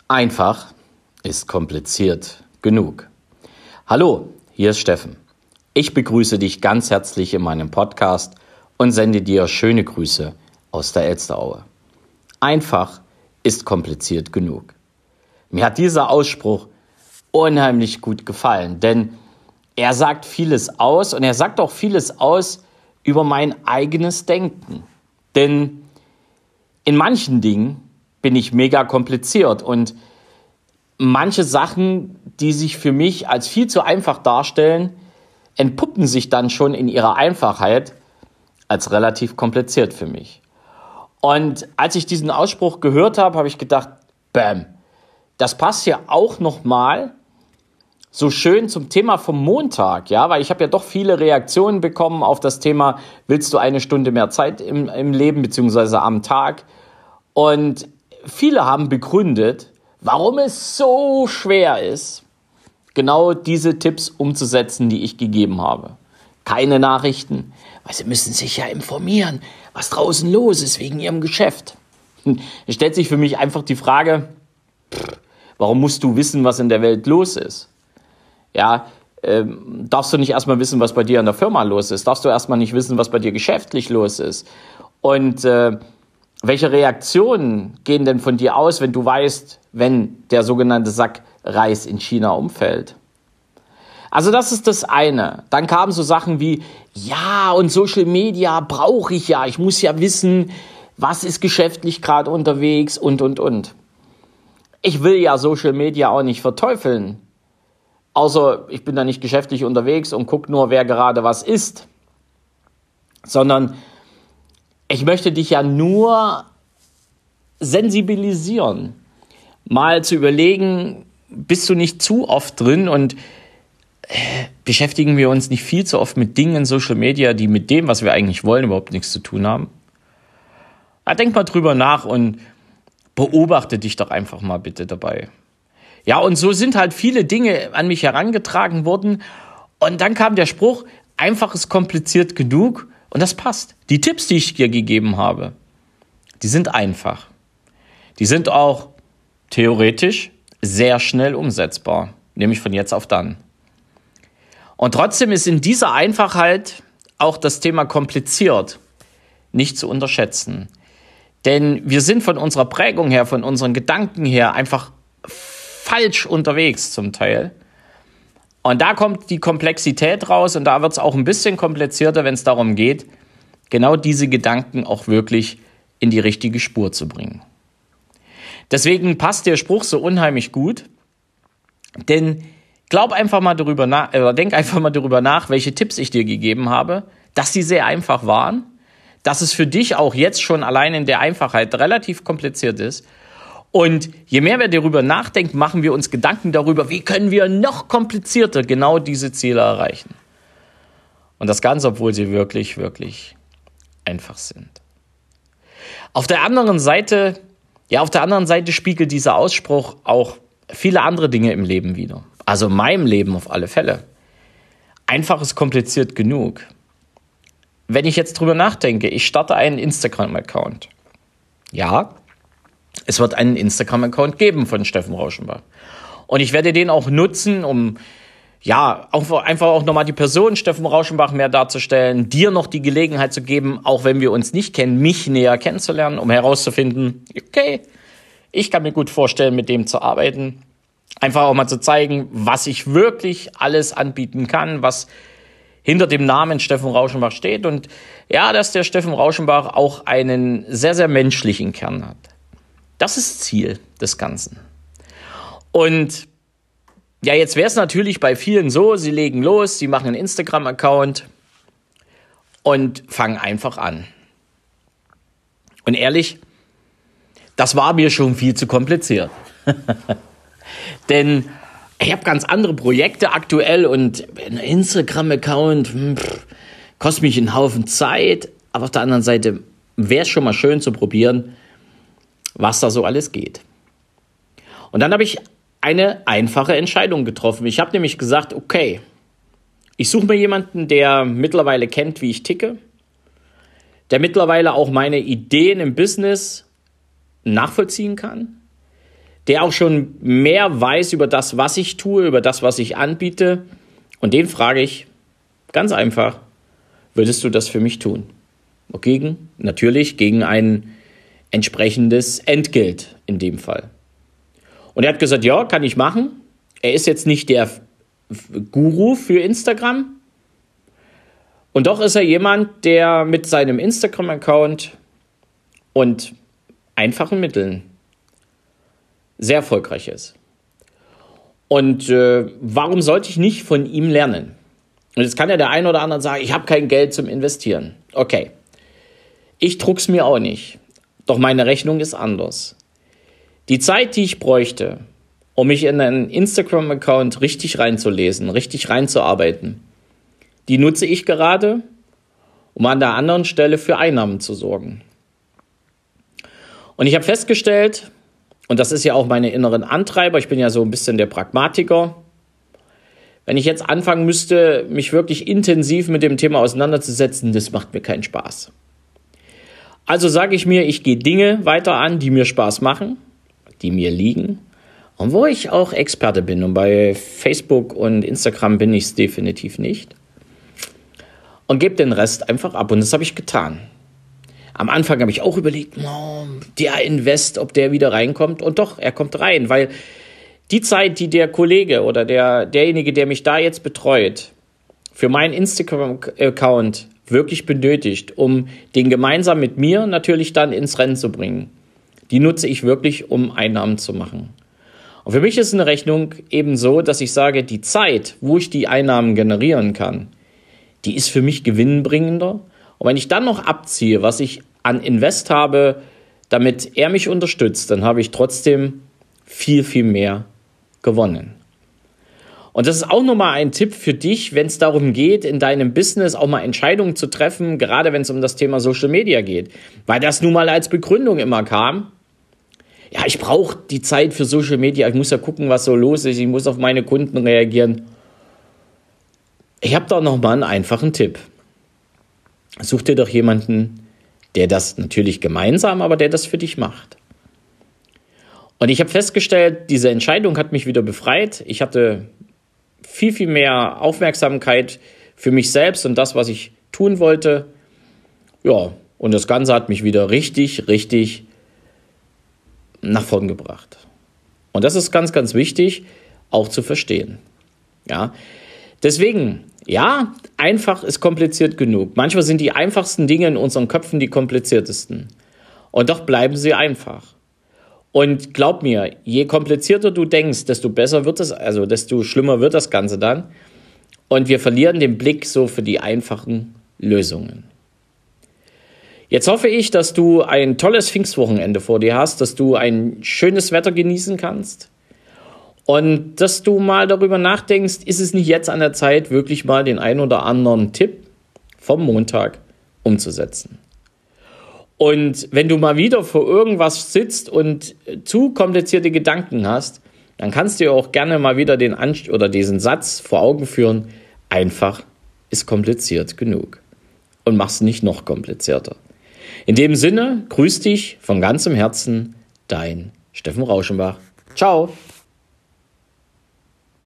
Einfach ist kompliziert genug. Hallo, hier ist Steffen. Ich begrüße dich ganz herzlich in meinem Podcast und sende dir schöne Grüße aus der Elsteraue. Einfach ist kompliziert genug. Mir hat dieser Ausspruch unheimlich gut gefallen, denn er sagt vieles aus und er sagt auch vieles aus über mein eigenes Denken. Denn in manchen Dingen bin ich mega kompliziert und manche Sachen, die sich für mich als viel zu einfach darstellen, entpuppen sich dann schon in ihrer Einfachheit als relativ kompliziert für mich. Und als ich diesen Ausspruch gehört habe, habe ich gedacht, bam, das passt ja auch nochmal so schön zum Thema vom Montag, ja, weil ich habe ja doch viele Reaktionen bekommen auf das Thema, willst du eine Stunde mehr Zeit im Leben beziehungsweise am Tag? Und viele haben begründet, warum es so schwer ist, genau diese Tipps umzusetzen, die ich gegeben habe. Keine Nachrichten, weil sie müssen sich ja informieren, was draußen los ist wegen ihrem Geschäft. Es stellt sich für mich einfach die Frage, warum musst du wissen, was in der Welt los ist? Ja, darfst du nicht erstmal wissen, was bei dir in der Firma los ist? Darfst du erstmal nicht wissen, was bei dir geschäftlich los ist? Und welche Reaktionen gehen denn von dir aus, wenn du weißt, wenn der sogenannte Sack Reis in China umfällt? Also das ist das eine. Dann kamen so Sachen wie, ja, und Social Media brauche ich ja. Ich muss ja wissen, was ist geschäftlich gerade unterwegs und. Ich will ja Social Media auch nicht verteufeln. Außer ich bin da nicht geschäftlich unterwegs und gucke nur, wer gerade was isst. Sondern ich möchte dich ja nur sensibilisieren. Mal zu überlegen, bist du nicht zu oft drin und beschäftigen wir uns nicht viel zu oft mit Dingen in Social Media, die mit dem, was wir eigentlich wollen, überhaupt nichts zu tun haben? Ja, denk mal drüber nach und beobachte dich doch einfach mal bitte dabei. Ja, und so sind halt viele Dinge an mich herangetragen worden. Und dann kam der Spruch, einfach ist kompliziert genug. Und das passt. Die Tipps, die ich dir gegeben habe, die sind einfach. Die sind auch theoretisch sehr schnell umsetzbar. Nämlich von jetzt auf dann. Und trotzdem ist in dieser Einfachheit auch das Thema kompliziert nicht zu unterschätzen. Denn wir sind von unserer Prägung her, von unseren Gedanken her einfach falsch unterwegs zum Teil. Und da kommt die Komplexität raus und da wird es auch ein bisschen komplizierter, wenn es darum geht, genau diese Gedanken auch wirklich in die richtige Spur zu bringen. Deswegen passt der Spruch so unheimlich gut, denn denk einfach mal darüber nach, welche Tipps ich dir gegeben habe, dass sie sehr einfach waren, dass es für dich auch jetzt schon allein in der Einfachheit relativ kompliziert ist. Und je mehr wir darüber nachdenken, machen wir uns Gedanken darüber, wie können wir noch komplizierter genau diese Ziele erreichen. Und das Ganze, obwohl sie wirklich, wirklich einfach sind. Auf der anderen Seite spiegelt dieser Ausspruch auch viele andere Dinge im Leben wider. Also in meinem Leben auf alle Fälle. Einfach ist kompliziert genug. Wenn ich jetzt drüber nachdenke, ich starte einen Instagram-Account. Ja, es wird einen Instagram-Account geben von Steffen Rauschenbach. Und ich werde den auch nutzen, um einfach auch nochmal die Person Steffen Rauschenbach mehr darzustellen, dir noch die Gelegenheit zu geben, auch wenn wir uns nicht kennen, mich näher kennenzulernen, um herauszufinden, okay, ich kann mir gut vorstellen, mit dem zu arbeiten. Einfach auch mal zu zeigen, was ich wirklich alles anbieten kann, was hinter dem Namen Steffen Rauschenbach steht. Und ja, dass der Steffen Rauschenbach auch einen sehr, sehr menschlichen Kern hat. Das ist Ziel des Ganzen. Und ja, jetzt wäre es natürlich bei vielen so, sie legen los, sie machen einen Instagram-Account und fangen einfach an. Und ehrlich, das war mir schon viel zu kompliziert. Denn ich habe ganz andere Projekte aktuell und ein Instagram-Account kostet mich einen Haufen Zeit. Aber auf der anderen Seite wäre es schon mal schön zu probieren, was da so alles geht. Und dann habe ich eine einfache Entscheidung getroffen. Ich habe nämlich gesagt, okay, ich suche mir jemanden, der mittlerweile kennt, wie ich ticke, der mittlerweile auch meine Ideen im Business nachvollziehen kann, der auch schon mehr weiß über das, was ich tue, über das, was ich anbiete. Und den frage ich ganz einfach, würdest du das für mich tun? Natürlich gegen ein entsprechendes Entgelt in dem Fall. Und er hat gesagt, ja, kann ich machen. Er ist jetzt nicht der Guru für Instagram. Und doch ist er jemand, der mit seinem Instagram-Account und einfachen Mitteln sehr erfolgreich ist. Und warum sollte ich nicht von ihm lernen? Und jetzt kann ja der eine oder andere sagen, ich habe kein Geld zum Investieren. Okay, ich druck's mir auch nicht. Doch meine Rechnung ist anders. Die Zeit, die ich bräuchte, um mich in einen Instagram-Account richtig reinzulesen, richtig reinzuarbeiten, die nutze ich gerade, um an der anderen Stelle für Einnahmen zu sorgen. Und ich habe festgestellt, und das ist ja auch meine inneren Antreiber, ich bin ja so ein bisschen der Pragmatiker, wenn ich jetzt anfangen müsste, mich wirklich intensiv mit dem Thema auseinanderzusetzen, das macht mir keinen Spaß. Also sage ich mir, ich gehe Dinge weiter an, die mir Spaß machen, die mir liegen und wo ich auch Experte bin. Und bei Facebook und Instagram bin ich es definitiv nicht. Und gebe den Rest einfach ab. Und das habe ich getan. Am Anfang habe ich auch überlegt, der Invest, ob der wieder reinkommt. Und doch, er kommt rein, weil die Zeit, die der Kollege oder derjenige, der mich da jetzt betreut, für meinen Instagram-Account wirklich benötigt, um den gemeinsam mit mir natürlich dann ins Rennen zu bringen, die nutze ich wirklich, um Einnahmen zu machen. Und für mich ist eine Rechnung eben so, dass ich sage, die Zeit, wo ich die Einnahmen generieren kann, die ist für mich gewinnbringender. Und wenn ich dann noch abziehe, was ich an Invest habe, damit er mich unterstützt, dann habe ich trotzdem viel, viel mehr gewonnen. Und das ist auch nochmal ein Tipp für dich, wenn es darum geht, in deinem Business auch mal Entscheidungen zu treffen, gerade wenn es um das Thema Social Media geht. Weil das nun mal als Begründung immer kam. Ja, ich brauche die Zeit für Social Media, ich muss ja gucken, was so los ist, ich muss auf meine Kunden reagieren. Ich habe da nochmal einen einfachen Tipp. Such dir doch jemanden, der das natürlich gemeinsam, aber der das für dich macht. Und ich habe festgestellt, diese Entscheidung hat mich wieder befreit. Ich hatte viel, viel mehr Aufmerksamkeit für mich selbst und das, was ich tun wollte. Ja, und das Ganze hat mich wieder richtig, richtig nach vorn gebracht. Und das ist ganz, ganz wichtig, auch zu verstehen. Ja, deswegen, ja, einfach ist kompliziert genug. Manchmal sind die einfachsten Dinge in unseren Köpfen die kompliziertesten. Und doch bleiben sie einfach. Und glaub mir, je komplizierter du denkst, desto besser wird es, also desto schlimmer wird das Ganze dann. Und wir verlieren den Blick so für die einfachen Lösungen. Jetzt hoffe ich, dass du ein tolles Pfingstwochenende vor dir hast, dass du ein schönes Wetter genießen kannst und dass du mal darüber nachdenkst, ist es nicht jetzt an der Zeit, wirklich mal den ein oder anderen Tipp vom Montag umzusetzen. Und wenn du mal wieder vor irgendwas sitzt und zu komplizierte Gedanken hast, dann kannst du dir auch gerne mal wieder diesen Satz vor Augen führen, einfach ist kompliziert genug. Und mach's nicht noch komplizierter. In dem Sinne, grüß dich von ganzem Herzen, dein Steffen Rauschenbach. Ciao.